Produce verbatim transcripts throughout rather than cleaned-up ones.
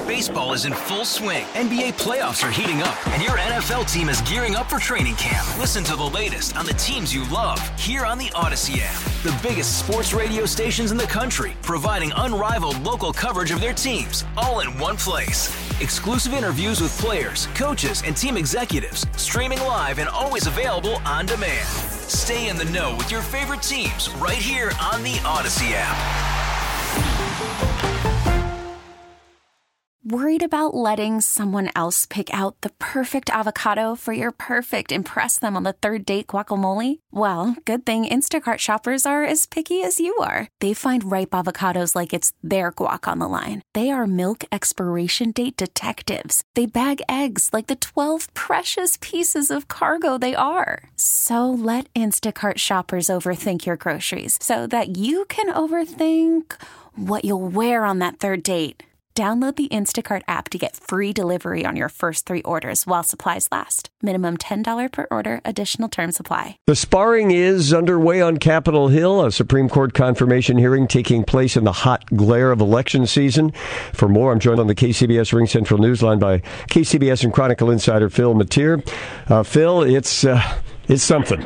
Baseball is in full swing. N B A playoffs are heating up, and your N F L team is gearing up for training camp. Listen to the latest on the teams you love here on the Odyssey app. The biggest sports radio stations in the country, providing unrivaled local coverage of their teams, all in one place. Exclusive interviews with players, coaches, and team executives, streaming live and always available on demand. Stay in the know with your favorite teams right here on the Odyssey app. Worried about letting someone else pick out the perfect avocado for your perfect impress them on the third date guacamole? Well, good thing Instacart shoppers are as picky as you are. They find ripe avocados like it's their guac on the line. They are milk expiration date detectives. They bag eggs like the twelve precious pieces of cargo they are. So let Instacart shoppers overthink your groceries so that you can overthink what you'll wear on that third date. Download the Instacart app to get free delivery on your first three orders while supplies last. Minimum ten dollars per order. Additional terms apply. The sparring is underway on Capitol Hill, a Supreme Court confirmation hearing taking place in the hot glare of election season. For more, I'm joined on the K C B S Ring Central Newsline by K C B S and Chronicle insider Phil Matier. Uh, Phil, it's uh, it's something.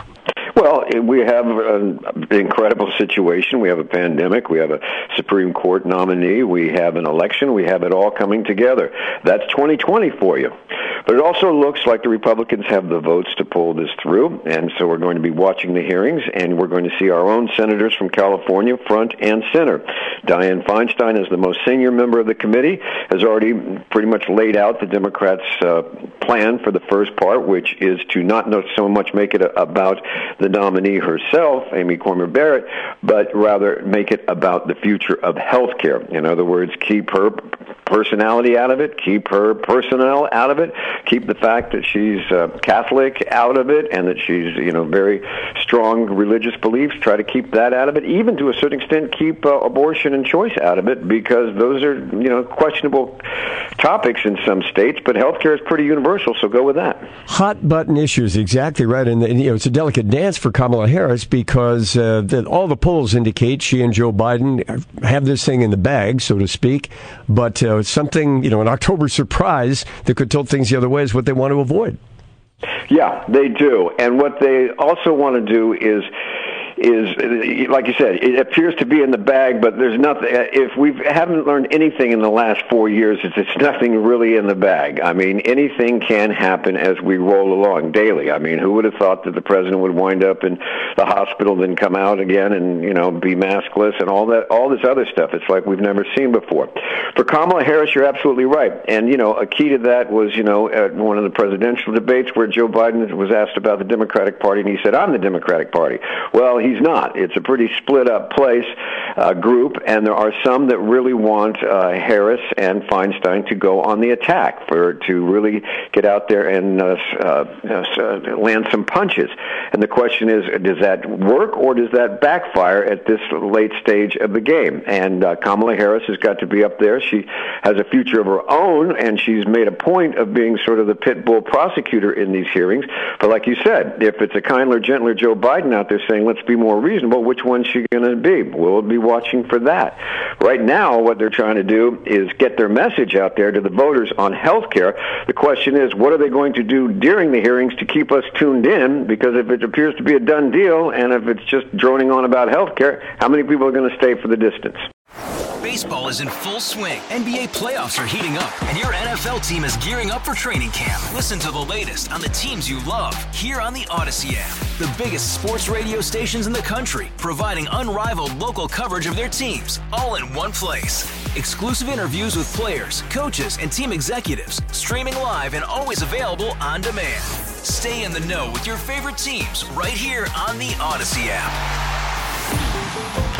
Well, we have an incredible situation. We have a pandemic. We have a Supreme Court nominee. We have an election. We have it all coming together. That's twenty twenty for you. But it also looks like the Republicans have the votes to pull this through, and so we're going to be watching the hearings, and we're going to see our own senators from California front and center. Dianne Feinstein, as the most senior member of the committee, has already pretty much laid out the Democrats' uh, plan for the first part, which is to not so much make it about the nominee herself, Amy Coney Barrett, but rather make it about the future of health care. In other words, keep her personality out of it, keep her personnel out of it, keep the fact that she's uh, Catholic out of it, and that she's, you know, very strong religious beliefs. Try to keep that out of it. Even to a certain extent, keep uh, abortion and choice out of it, because those are, you know, questionable topics in some states. But healthcare is pretty universal, so go with that. Hot button issues, exactly right. And, and you know, it's a delicate dance for Kamala Harris because uh, the, all the polls indicate she and Joe Biden have this thing in the bag, so to speak. But uh, something, you know, an October surprise that could tilt things the other way is what they want to avoid. Yeah, they do. And what they also want to do is is, like you said, it appears to be in the bag, but there's nothing. If we haven't learned anything in the last four years, it's, it's nothing really in the bag. I mean, anything can happen as we roll along daily. I mean, who would have thought that the president would wind up in the hospital, then come out again and, you know, be maskless and all that, all this other stuff? It's like we've never seen before. For Kamala Harris, you're absolutely right. And, you know, a key to that was, you know, at one of the presidential debates where Joe Biden was asked about the Democratic Party, and he said, I'm the Democratic Party. Well, he's not. It's a pretty split-up place, uh, group, and there are some that really want uh, Harris and Feinstein to go on the attack, for to really get out there and uh, uh, uh, land some punches. And the question is, does that work, or does that backfire at this late stage of the game? And uh, Kamala Harris has got to be up there. She has a future of her own, and she's made a point of being sort of the pit bull prosecutor in these hearings. But like you said, if it's a kindler, gentler Joe Biden out there saying, let's be more reasonable, which one's she going to be? We'll be watching for that. Right now, what they're trying to do is get their message out there to the voters on health care. The question is, what are they going to do during the hearings to keep us tuned in? Because if it appears to be a done deal, and if it's just droning on about health care, how many people are going to stay for the distance? Baseball is in full swing. N B A playoffs are heating up, and your N F L team is gearing up for training camp. Listen to the latest on the teams you love here on the Odyssey app. The biggest sports radio stations in the country, providing unrivaled local coverage of their teams, all in one place. Exclusive interviews with players, coaches, and team executives, streaming live and always available on demand. Stay in the know with your favorite teams right here on the Odyssey app.